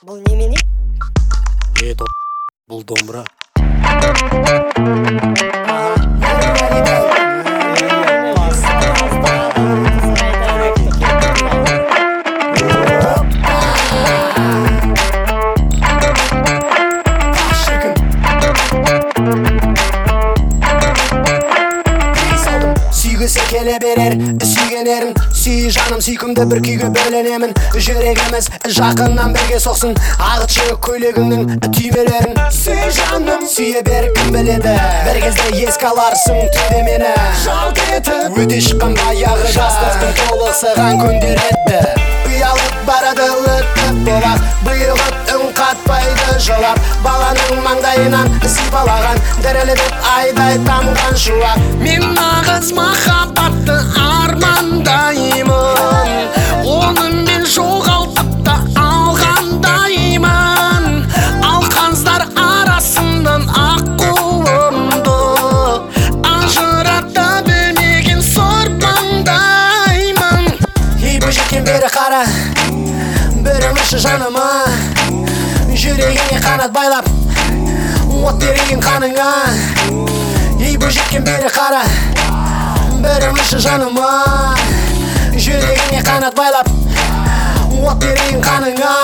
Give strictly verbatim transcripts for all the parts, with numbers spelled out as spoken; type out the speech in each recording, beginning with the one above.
Бұл немене? Е, топ, бұл домбыра. Сүйгісі келе берер, сүйгенерін сүй жаным, сүйкімді бір күйге бөленемін. Жүрегіміз жақыннан бірге соқсын, ағытшы көйлегіңнің түймелерін. Сүй жаным, сүйе бер, кім біледі, бір кезде еске аларсың түнде мені жалт етіп. Өте шыққан баяғы жастықтың толықсыған күндер еді. Ұялып барады өтіп болақ, бұйығып үн қатпайды жылап. Баланың маңдайынан сипалаған діріліп айдай тамған шуақ. Мен нағыз махаббатты армандаймын, оны мен жоғалтып та алғандаймын. Алқаныздар арасынан аққуымды ажырата білмеген сорпаңдаймын. Ей бойжеткен бері қара, бір үмітші жаныма, жүрегіңе қанат байлап от берейін қаныңа. Ей бойжеткен бері қара, бір үмітші жаныма, жүрегіңе қанат байлап от берейін қаныңа.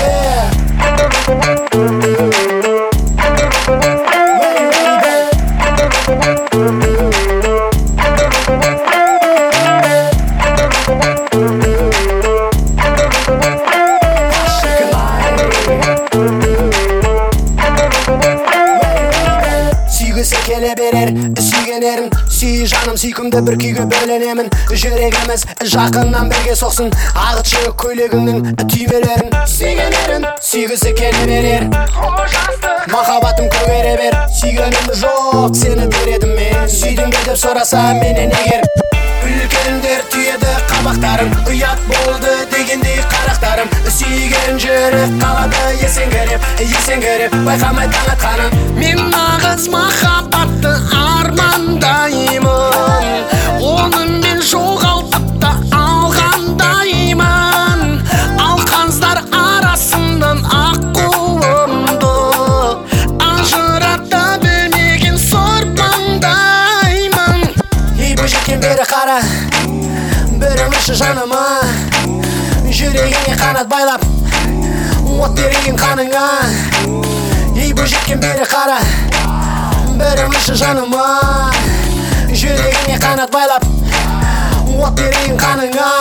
Сүйгісі келе берер, сүйгенерін сүй жаным, сүйкімді бір күйге бөленемін. Жүрегіміз жақыннан бірге соқсын, ағытшы көйлегіңнің түймелерін. Сүйгенерін сүйгісі келе берер, махаббатым көгере бер. Сүйгенім жоқ, сені бередім мен, сүйдің бе деп сұраса менен егер. Үлкендер түйеді қабақтарым, ұят болды дегендей қарақтарым. Сүйген жүрек қалады есеңгіреп, есеңгіреп байқамай таң атқаным. Мен нағыз махаббатты армандаймын, оны мен жоғалтып та алғандаймын. Алқаныздар арасынан аққуымды ажырата білмеген сорпаңдаймын. Ей бойжеткен бері қара, бір үмітші жаныма, жүрегіңе қанат байлап от берейін қаныңа. Ей бойжеткен бері қара, бір үмітші жаныма, жүрегіңе қанат байлап от берейін қаныңа.